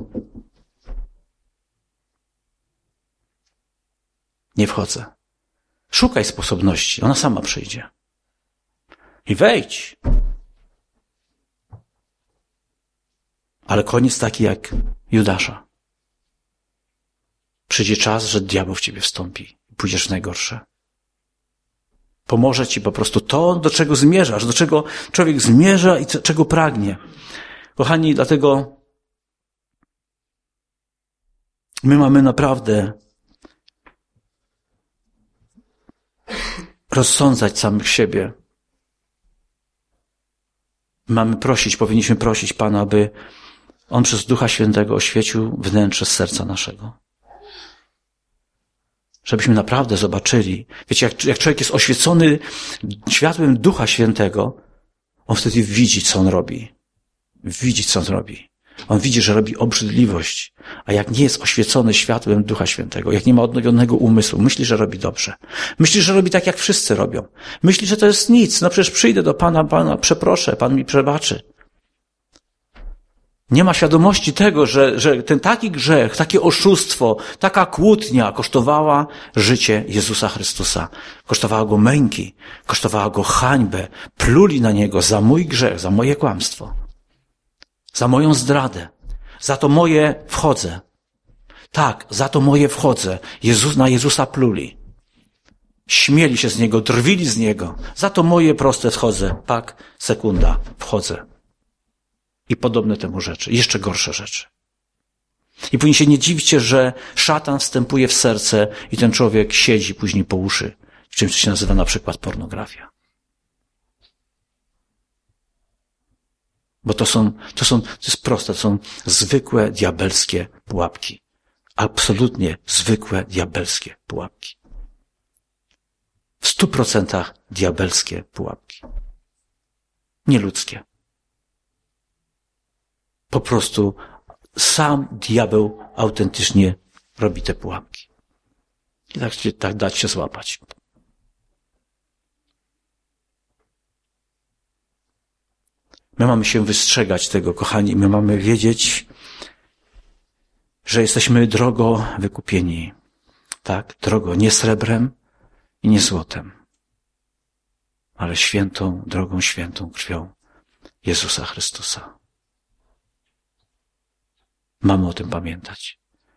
Nie wchodzę. Szukaj sposobności, ona sama przyjdzie. I wejdź. Ale koniec taki jak Judasza. Przyjdzie czas, że diabeł w ciebie wstąpi i pójdziesz w najgorsze. Pomoże ci po prostu to, do czego zmierzasz, do czego człowiek zmierza i czego pragnie. Kochani, dlatego my mamy naprawdę rozsądzać samych siebie. Powinniśmy prosić Pana, aby On przez Ducha Świętego oświecił wnętrze serca naszego. Żebyśmy naprawdę zobaczyli. Wiecie, jak człowiek jest oświecony światłem Ducha Świętego, on wtedy widzi, co on robi. Widzi, co on robi. On widzi, że robi obrzydliwość. A jak nie jest oświecony światłem Ducha Świętego, jak nie ma odnowionego umysłu, myśli, że robi dobrze. Myśli, że robi tak, jak wszyscy robią. Myśli, że to jest nic. No przecież przyjdę do Pana, przeproszę, Pan mi przebaczy. Nie ma świadomości tego, że ten taki grzech, takie oszustwo, taka kłótnia kosztowała życie Jezusa Chrystusa. Kosztowała Go męki, kosztowała Go hańbę. Pluli na Niego za mój grzech, za moje kłamstwo, za moją zdradę. Za to moje wchodzę. Tak, za to moje wchodzę. Na Jezusa pluli. Śmieli się z Niego, drwili z Niego. Za to moje proste wchodzę. Tak, sekunda, wchodzę. I podobne temu rzeczy. Jeszcze gorsze rzeczy. I później się nie dziwcie, że szatan wstępuje w serce i ten człowiek siedzi później po uszy. W czymś, co się nazywa na przykład pornografia. Bo to jest proste, to są zwykłe diabelskie pułapki. Absolutnie zwykłe diabelskie pułapki. W 100% diabelskie pułapki. Nieludzkie. Po prostu sam diabeł autentycznie robi te pułapki. I tak dać się złapać. My mamy się wystrzegać tego, kochani. My mamy wiedzieć, że jesteśmy drogo wykupieni. Tak? Drogo, nie srebrem i nie złotem, ale świętą, drogą świętą krwią Jezusa Chrystusa. Mamy o tym pamiętać.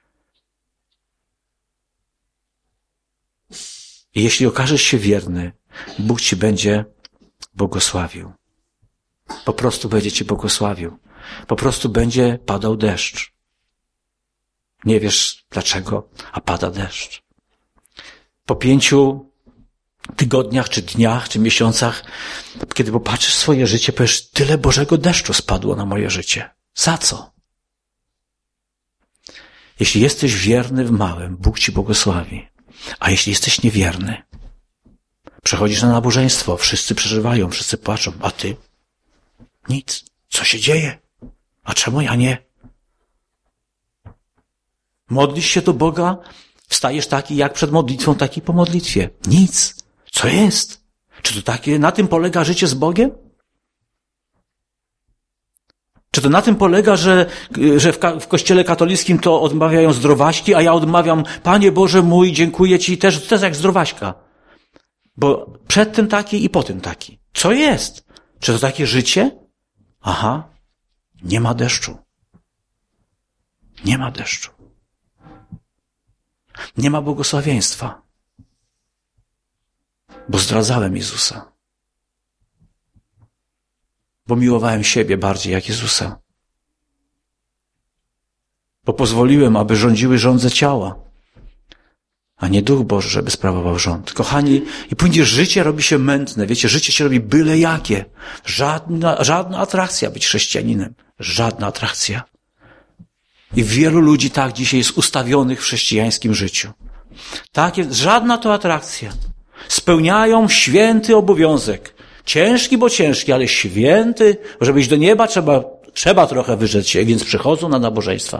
I jeśli okażesz się wierny, Bóg ci będzie błogosławił. Po prostu będzie ci błogosławił. Po prostu będzie padał deszcz. Nie wiesz dlaczego, a pada deszcz. Po 5 tygodniach, czy dniach, czy miesiącach, kiedy popatrzysz swoje życie, powiesz, tyle Bożego deszczu spadło na moje życie. Za co? Jeśli jesteś wierny w małym, Bóg ci błogosławi. A jeśli jesteś niewierny, przechodzisz na nabożeństwo, wszyscy przeżywają, wszyscy płaczą, a ty? Nic. Co się dzieje? A czemu ja nie? Modlisz się do Boga, wstajesz taki jak przed modlitwą, taki po modlitwie. Nic. Co jest? Czy to takie, na tym polega życie z Bogiem? Czy to na tym polega, że w kościele katolickim to odmawiają zdrowaśki, a ja odmawiam, Panie Boże mój, dziękuję Ci, też jak zdrowaśka. Bo przed tym taki i po tym taki. Co jest? Czy to takie życie? Aha, nie ma deszczu. Nie ma deszczu. Nie ma błogosławieństwa. Bo zdradzałem Jezusa. Bo miłowałem siebie bardziej jak Jezusa. Bo pozwoliłem, aby rządziły żądze ciała, a nie Duch Boży, żeby sprawował rząd. Kochani, i później życie robi się mętne. Wiecie, życie się robi byle jakie. Żadna atrakcja być chrześcijaninem. Żadna atrakcja. I wielu ludzi tak dzisiaj jest ustawionych w chrześcijańskim życiu. Tak jest, żadna to atrakcja. Spełniają święty obowiązek. Ciężki, bo ciężki, ale święty. Żeby iść do nieba, trzeba trochę wyrzec się, więc przychodzą na nabożeństwa.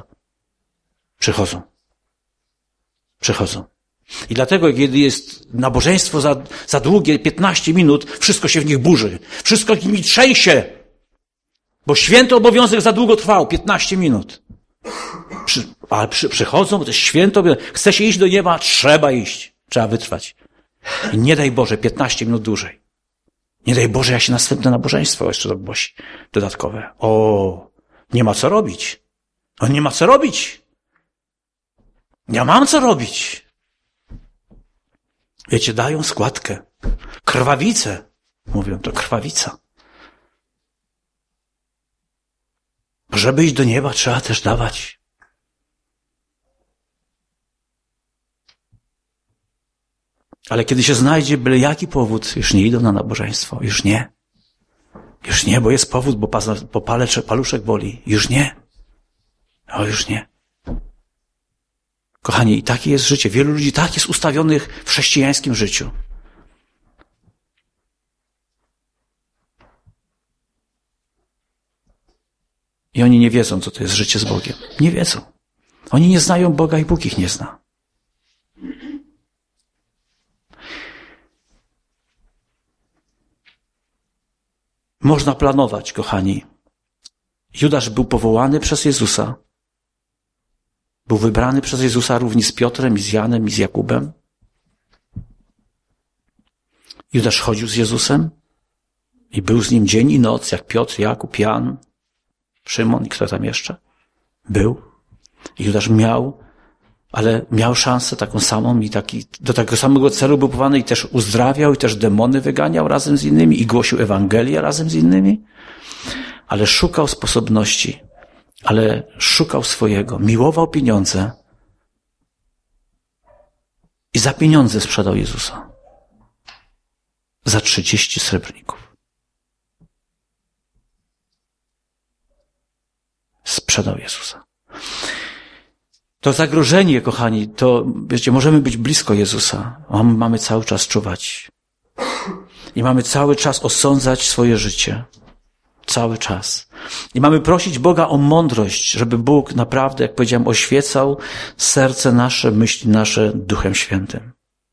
Przychodzą. I dlatego, kiedy jest nabożeństwo za długie, 15 minut, wszystko się w nich burzy. Wszystko nimi trzęsie. Bo święty obowiązek za długo trwał, 15 minut. Ale przychodzą, bo to jest święto, chce się iść do nieba, trzeba iść. Trzeba wytrwać. I nie daj Boże, 15 minut dłużej. Nie daj Boże, jak się następne nabożeństwo jeszcze ogłosi dodatkowe. Nie ma co robić. Nie ma co robić. Ja mam co robić. Wiecie, dają składkę. Krwawicę. Mówią, to krwawica. Żeby iść do nieba, trzeba też dawać. Ale kiedy się znajdzie byle jaki powód, już nie idą na nabożeństwo. Już nie. Już nie, bo jest powód, bo paluszek boli. Już nie. Już nie. Kochani, i takie jest życie. Wielu ludzi tak jest ustawionych w chrześcijańskim życiu. I oni nie wiedzą, co to jest życie z Bogiem. Nie wiedzą. Oni nie znają Boga i Bóg ich nie zna. Można planować, kochani. Judasz był powołany przez Jezusa. Był wybrany przez Jezusa równie z Piotrem, i z Janem, i z Jakubem. Judasz chodził z Jezusem i był z nim dzień i noc, jak Piotr, Jakub, Jan, Szymon i kto tam jeszcze był. Judasz miał szansę taką samą i do takiego samego celu był powołany i też uzdrawiał i też demony wyganiał razem z innymi i głosił Ewangelię razem z innymi. Ale szukał sposobności, ale szukał swojego, miłował pieniądze i za pieniądze sprzedał Jezusa. Za 30 srebrników. Sprzedał Jezusa. To zagrożenie, kochani, to, wiecie, możemy być blisko Jezusa. Mamy cały czas czuwać. I mamy cały czas osądzać swoje życie. Cały czas. I mamy prosić Boga o mądrość, żeby Bóg naprawdę, jak powiedziałem, oświecał serce nasze, myśli nasze Duchem Świętym.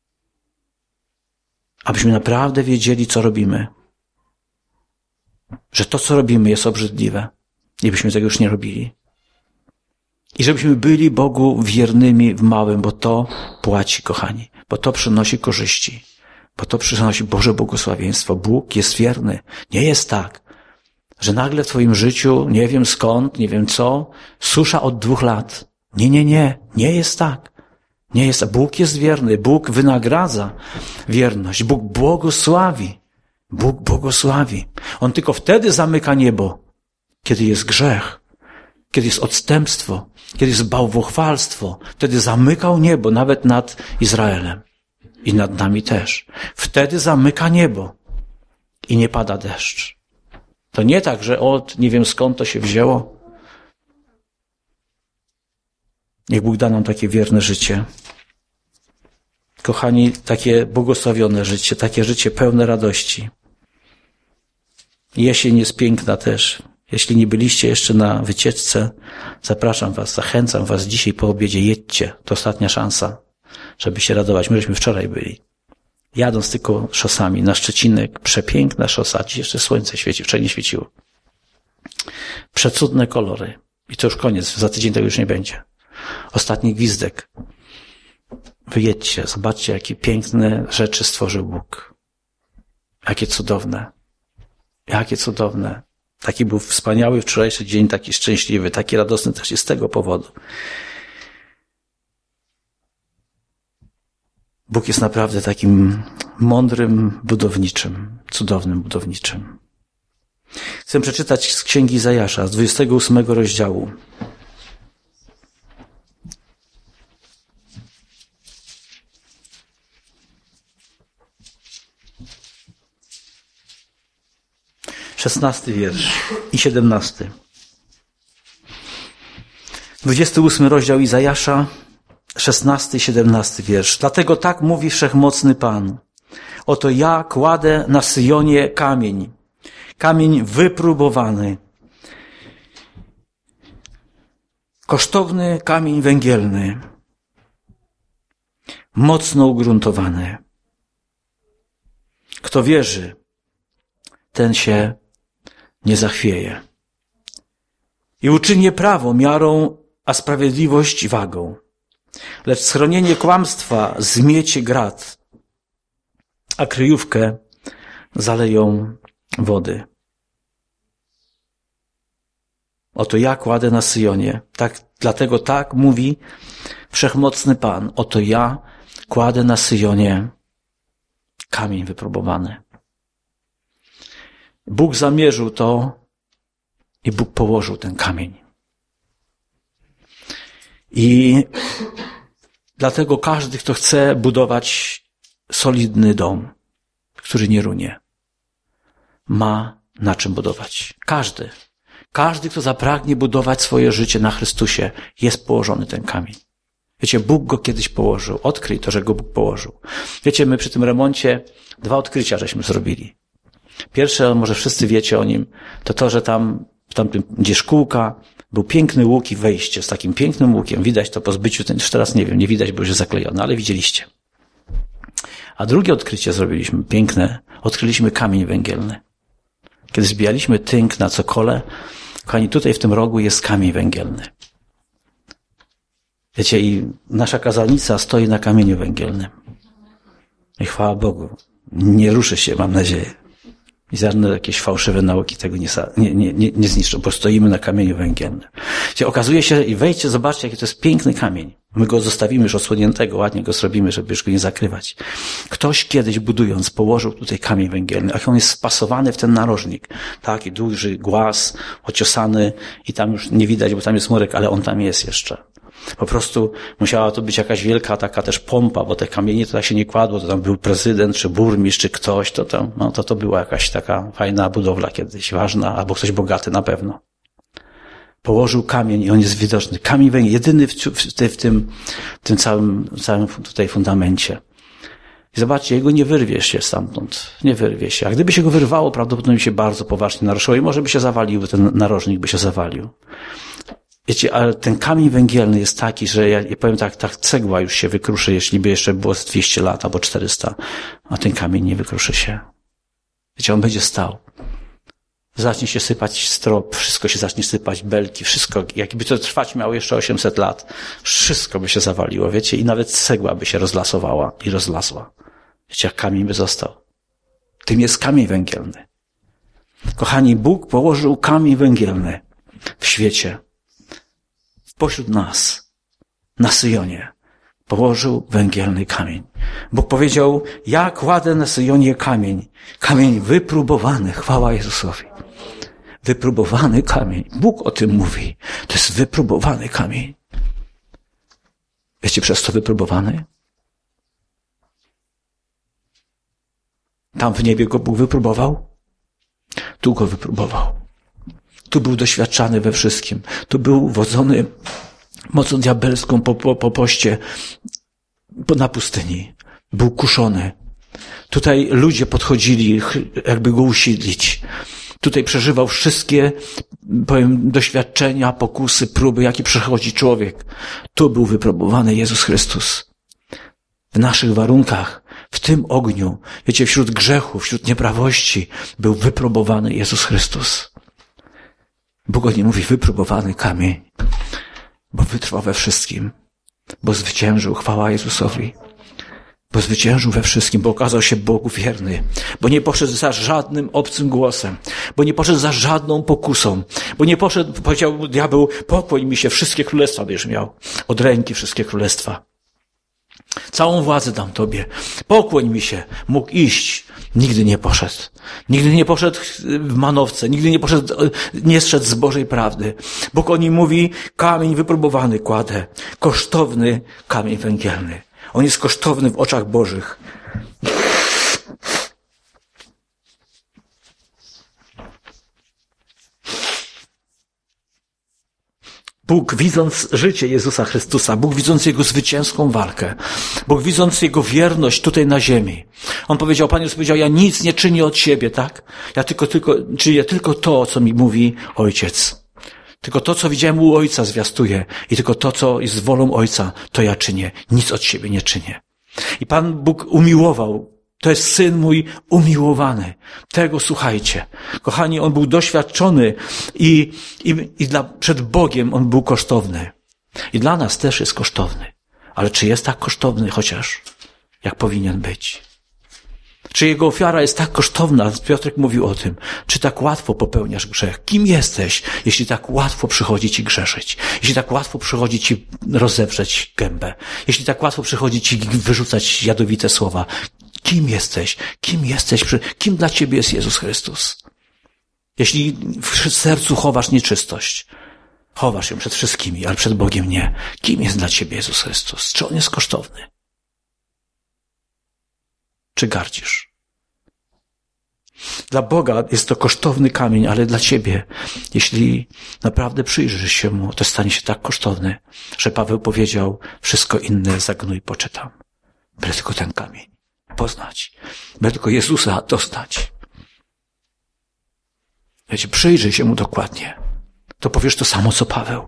Abyśmy naprawdę wiedzieli, co robimy. Że to, co robimy, jest obrzydliwe. I byśmy tego już nie robili. I żebyśmy byli Bogu wiernymi w małym, bo to płaci, kochani. Bo to przynosi korzyści. Bo to przynosi Boże błogosławieństwo. Bóg jest wierny. Nie jest tak, że nagle w twoim życiu, nie wiem skąd, nie wiem co, susza od 2 lat. Nie. Nie jest tak. Nie jest tak. Bóg jest wierny. Bóg wynagradza wierność. Bóg błogosławi. Bóg błogosławi. On tylko wtedy zamyka niebo, kiedy jest grzech, kiedy jest odstępstwo, kiedy jest bałwochwalstwo. Wtedy zamykał niebo nawet nad Izraelem i nad nami też. Wtedy zamyka niebo i nie pada deszcz. To nie tak, że nie wiem skąd to się wzięło. Niech Bóg da nam takie wierne życie. Kochani, takie błogosławione życie, takie życie pełne radości. Jesień jest piękna też. Jeśli nie byliście jeszcze na wycieczce, zapraszam was, zachęcam was dzisiaj po obiedzie, jedźcie. To ostatnia szansa, żeby się radować. My żeśmy wczoraj byli. Jadąc tylko szosami na Szczecinek, przepiękna szosa, dziś jeszcze słońce świeci, wczoraj nie świeciło. Przecudne kolory. I to już koniec, za tydzień tego już nie będzie. Ostatni gwizdek. Wyjedźcie, zobaczcie, jakie piękne rzeczy stworzył Bóg. Jakie cudowne. Jakie cudowne. Taki był wspaniały wczorajszy dzień, taki szczęśliwy, taki radosny też jest z tego powodu. Bóg jest naprawdę takim mądrym budowniczym, cudownym budowniczym. Chcę przeczytać z Księgi Izajasza, z 28 rozdziału. Szesnasty wiersz i 17. 28 rozdział Izajasza, 16 i 17 wiersz. Dlatego tak mówi Wszechmocny Pan. Oto ja kładę na Syjonie kamień. Kamień wypróbowany. Kosztowny kamień węgielny. Mocno ugruntowany. Kto wierzy, ten się nie zachwieje. I uczynię prawo miarą, a sprawiedliwość wagą. Lecz schronienie kłamstwa zmiecie grat, a kryjówkę zaleją wody. Oto ja kładę na Syjonie. Dlatego tak mówi Wszechmocny Pan. Oto ja kładę na Syjonie kamień wypróbowany. Bóg zamierzył to i Bóg położył ten kamień. I dlatego każdy, kto chce budować solidny dom, który nie runie, ma na czym budować. Każdy, kto zapragnie budować swoje życie na Chrystusie, jest położony ten kamień. Wiecie, Bóg go kiedyś położył. Odkryj to, że go Bóg położył. Wiecie, my przy tym remoncie 2 odkrycia żeśmy zrobili. Pierwsze, może wszyscy wiecie o nim, to, że tam, w tamtym, gdzie szkółka, był piękny łuk i wejście z takim pięknym łukiem. Widać to po zbyciu, już teraz nie wiem, nie widać, bo już jest zaklejone, ale widzieliście. A drugie odkrycie zrobiliśmy, piękne, odkryliśmy kamień węgielny. Kiedy zbijaliśmy tynk na cokole, kochani, tutaj w tym rogu jest kamień węgielny. Wiecie, i nasza kazalnica stoi na kamieniu węgielnym. I chwała Bogu, nie ruszy się, mam nadzieję. I żadne jakieś fałszywe nauki tego nie zniszczą, bo stoimy na kamieniu węgielnym. Wiecie, okazuje się, i wejdźcie, zobaczcie, jaki to jest piękny kamień. My go zostawimy już odsłoniętego, ładnie go zrobimy, żeby już go nie zakrywać. Ktoś kiedyś budując położył tutaj kamień węgielny, a on jest wpasowany w ten narożnik. Taki duży głaz, ociosany i tam już nie widać, bo tam jest murek, ale on tam jest jeszcze. Po prostu musiała to być jakaś wielka taka też pompa, bo te kamienie to tak się nie kładło, to tam był prezydent, czy burmistrz, czy ktoś, to była jakaś taka fajna budowla kiedyś, ważna, albo ktoś bogaty na pewno. Położył kamień i on jest widoczny. Kamień węgielny, jedyny w tym całym tutaj fundamencie. I zobaczcie, jego nie wyrwiesz się stamtąd. Nie wyrwie się. A gdyby się go wyrwało, prawdopodobnie się bardzo poważnie naruszyło i może by się zawalił, ten narożnik by się zawalił. Wiecie, ale ten kamień węgielny jest taki, że ja powiem tak cegła już się wykruszy, jeśli by jeszcze było z 200 lat albo 400, a ten kamień nie wykruszy się. Wiecie, on będzie stał. Zacznie się sypać strop, wszystko się zacznie sypać, belki, wszystko, jakby to trwać miało jeszcze 800 lat, wszystko by się zawaliło, wiecie, i nawet cegła by się rozlasowała i rozlasła. Wiecie, jak kamień by został. Tym jest kamień węgielny. Kochani, Bóg położył kamień węgielny w świecie. Pośród nas, na Syjonie, położył węgielny kamień. Bóg powiedział, ja kładę na Syjonie kamień wypróbowany, chwała Jezusowi. Wypróbowany kamień. Bóg o tym mówi. To jest wypróbowany kamień. Wiecie, przez co wypróbowany? Tam w niebie go Bóg wypróbował? Tu go wypróbował. Tu był doświadczany we wszystkim. Tu był wodzony mocą diabelską po poście na pustyni. Był kuszony. Tutaj ludzie podchodzili, jakby go usiedlić. Tutaj przeżywał wszystkie, doświadczenia, pokusy, próby, jakie przechodzi człowiek. Tu był wypróbowany Jezus Chrystus. W naszych warunkach, w tym ogniu, wiecie, wśród grzechów, wśród nieprawości, był wypróbowany Jezus Chrystus. Bóg o nim mówi wypróbowany kamień, bo wytrwał we wszystkim, bo zwyciężył, chwała Jezusowi, bo zwyciężył we wszystkim, bo okazał się Bogu wierny, bo nie poszedł za żadnym obcym głosem, bo nie poszedł za żadną pokusą, bo nie poszedł, powiedział diabeł, pokłoń mi się, wszystkie królestwa będziesz miał, od ręki wszystkie królestwa. Całą władzę dam Tobie, pokłoń mi się, mógł iść. Nigdy nie poszedł. Nigdy nie poszedł w manowce. Nigdy nie zszedł z Bożej prawdy. Bóg o nim mówi, kamień wypróbowany kładę. Kosztowny kamień węgielny. On jest kosztowny w oczach Bożych. Bóg widząc życie Jezusa Chrystusa, Bóg widząc Jego zwycięską walkę, Bóg widząc Jego wierność tutaj na ziemi. On powiedział, Pan Jezus powiedział, ja nic nie czynię od siebie, tak? Ja czynię tylko to, co mi mówi Ojciec. Tylko to, co widziałem u Ojca, zwiastuję. I tylko to, co jest wolą Ojca, to ja czynię. Nic od siebie nie czynię. I Pan Bóg umiłował To jest Syn mój umiłowany. Tego słuchajcie. Kochani, On był doświadczony i przed Bogiem On był kosztowny. I dla nas też jest kosztowny. Ale czy jest tak kosztowny chociaż, jak powinien być? Czy Jego ofiara jest tak kosztowna? Piotrek mówił o tym. Czy tak łatwo popełniasz grzech? Kim jesteś, jeśli tak łatwo przychodzi ci grzeszyć? Jeśli tak łatwo przychodzi ci rozewrzeć gębę? Jeśli tak łatwo przychodzi ci wyrzucać jadowite słowa? Kim jesteś? Kim jesteś? Kim dla ciebie jest Jezus Chrystus? Jeśli w sercu chowasz nieczystość, chowasz ją przed wszystkimi, ale przed Bogiem nie. Kim jest dla ciebie Jezus Chrystus? Czy On jest kosztowny? Czy gardzisz? Dla Boga jest to kosztowny kamień, ale dla ciebie, jeśli naprawdę przyjrzysz się Mu, to stanie się tak kosztowny, że Paweł powiedział, wszystko inne zagnój poczytam. Byle tylko ten kamień poznać. Byle tylko Jezusa doznać. Wiecie, przyjrzyj się Mu dokładnie. To powiesz to samo, co Paweł.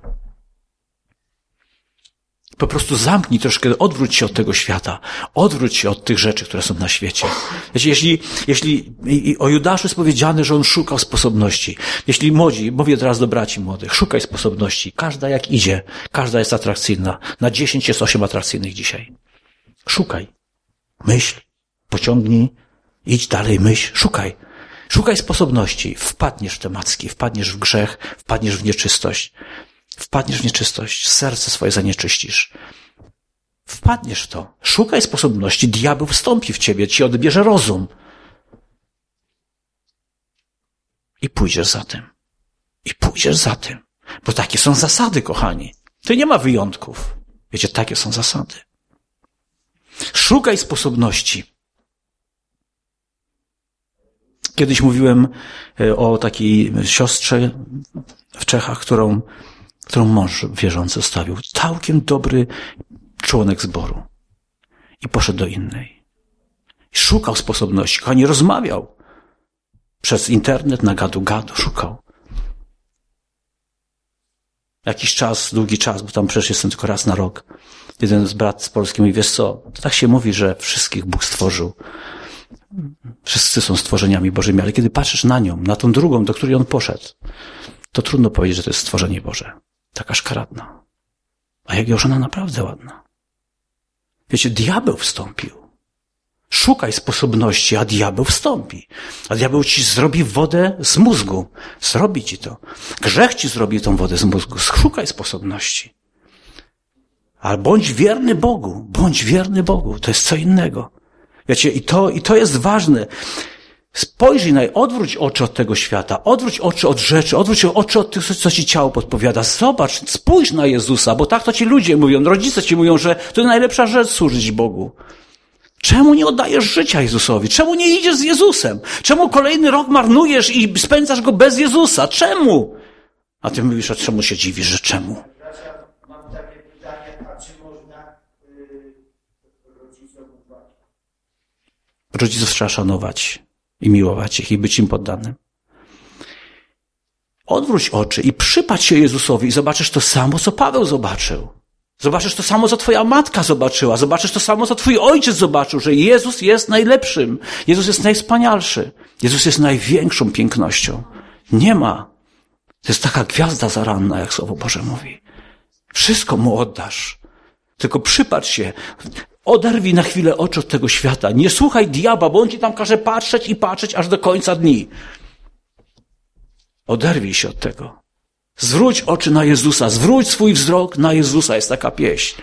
Po prostu zamknij troszkę, odwróć się od tego świata. Odwróć się od tych rzeczy, które są na świecie. Wiecie, jeśli o Judaszu jest powiedziane, że on szukał sposobności. Jeśli młodzi, mówię teraz do braci młodych, szukaj sposobności. Każda jak idzie, każda jest atrakcyjna. Na 10 jest 8 atrakcyjnych dzisiaj. Szukaj. Myśl. Pociągnij. Idź dalej, myśl. Szukaj. Szukaj sposobności. Wpadniesz w te macki, wpadniesz w grzech, wpadniesz w nieczystość. Wpadniesz w nieczystość, serce swoje zanieczyścisz. Wpadniesz w to. Szukaj sposobności, diabeł wstąpi w ciebie, ci odbierze rozum. I pójdziesz za tym. I pójdziesz za tym. Bo takie są zasady, kochani. To nie ma wyjątków. Wiecie, takie są zasady. Szukaj sposobności. Kiedyś mówiłem o takiej siostrze w Czechach, którą mąż wierzący zostawił. Całkiem dobry członek zboru. I poszedł do innej. I szukał sposobności. Kochani, rozmawiał. Przez internet, na gadu-gadu szukał. Jakiś czas, długi czas, bo tam przecież jestem tylko raz na rok. Jeden z brat z Polski mówi, wiesz co, to tak się mówi, że wszystkich Bóg stworzył. Wszyscy są stworzeniami Bożymi, ale kiedy patrzysz na nią, na tą drugą, do której on poszedł, to trudno powiedzieć, że to jest stworzenie Boże. Taka szkaradna. A jak już ona naprawdę ładna. Wiecie, diabeł wstąpił. Szukaj sposobności, a diabeł wstąpi. A diabeł ci zrobi wodę z mózgu. Zrobi ci to. Grzech ci zrobi tą wodę z mózgu. Szukaj sposobności. Ale bądź wierny Bogu. Bądź wierny Bogu. To jest co innego. Wiecie, i to jest ważne. Spojrzyj odwróć oczy od tego świata, odwróć oczy od rzeczy, odwróć oczy od tych, co ci ciało podpowiada. Zobacz, spójrz na Jezusa, bo tak to ci ludzie mówią, rodzice ci mówią, że to najlepsza rzecz służyć Bogu. Czemu nie oddajesz życia Jezusowi? Czemu nie idziesz z Jezusem? Czemu kolejny rok marnujesz i spędzasz go bez Jezusa? Czemu? A ty mówisz, a czemu się dziwisz, że czemu? Mam takie pytanie, a czy można rodzicom ufać? Rodziców trzeba szanować i miłować ich i być im poddanym. Odwróć oczy i przypatrz się Jezusowi i zobaczysz to samo, co Paweł zobaczył. Zobaczysz to samo, co twoja matka zobaczyła. Zobaczysz to samo, co twój ojciec zobaczył, że Jezus jest najlepszym. Jezus jest najwspanialszy. Jezus jest największą pięknością. Nie ma. To jest taka gwiazda zaranna, jak Słowo Boże mówi. Wszystko Mu oddasz. Tylko przypatrz się. Oderwij na chwilę oczy od tego świata. Nie słuchaj diabła, bo on ci tam każe patrzeć i patrzeć aż do końca dni. Oderwij się od tego. Zwróć oczy na Jezusa. Zwróć swój wzrok na Jezusa. Jest taka pieśń.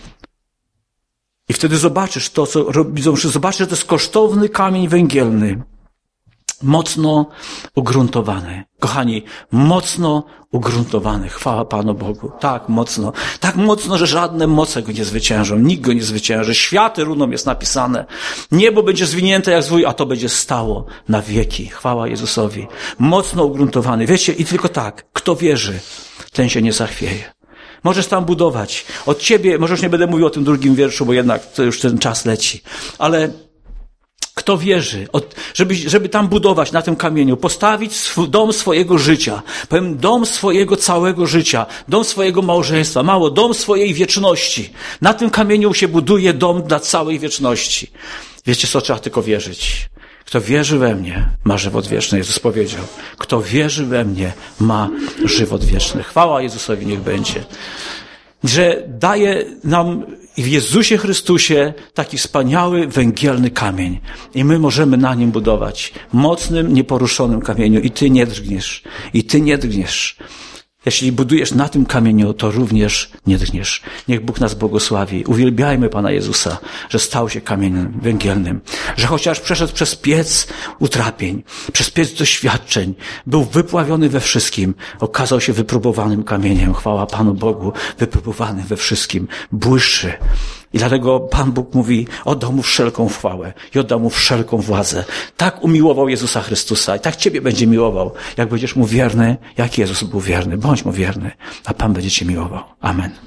I wtedy zobaczysz to, co robią. Zobaczysz, że to jest kosztowny kamień węgielny. Mocno ugruntowany. Kochani, mocno ugruntowany. Chwała Panu Bogu. Tak mocno, że żadne moce go nie zwyciężą. Nikt go nie zwycięży. Światy runą jest napisane. Niebo będzie zwinięte jak zwój, a to będzie stało na wieki. Chwała Jezusowi. Mocno ugruntowany. Wiecie, i tylko tak, kto wierzy, ten się nie zachwieje. Możesz tam budować. Od ciebie, może już nie będę mówił o tym drugim wierszu, bo jednak to już ten czas leci. Ale kto wierzy, żeby tam budować na tym kamieniu, postawić dom swojego życia, powiem dom swojego całego życia, dom swojego małżeństwa, dom swojej wieczności. Na tym kamieniu się buduje dom dla całej wieczności. Wiecie co? Trzeba tylko wierzyć. Kto wierzy we mnie, ma żywot wieczny. Jezus powiedział. Kto wierzy we mnie, ma żywot wieczny. Chwała Jezusowi niech będzie. Że daje nam w Jezusie Chrystusie taki wspaniały węgielny kamień. I my możemy na nim budować. Mocnym, nieporuszonym kamieniu. I ty nie drgniesz. I ty nie drgniesz. Jeśli budujesz na tym kamieniu, to również nie drgniesz. Niech Bóg nas błogosławi. Uwielbiajmy Pana Jezusa, że stał się kamieniem węgielnym. Że chociaż przeszedł przez piec utrapień, przez piec doświadczeń, był wypławiony we wszystkim, okazał się wypróbowanym kamieniem. Chwała Panu Bogu, wypróbowany we wszystkim. Błyszczy. I dlatego Pan Bóg mówi, oddał mu wszelką chwałę i oddał mu wszelką władzę. Tak umiłował Jezusa Chrystusa i tak ciebie będzie miłował. Jak będziesz mu wierny, jak Jezus był wierny. Bądź mu wierny, a Pan będzie cię miłował. Amen.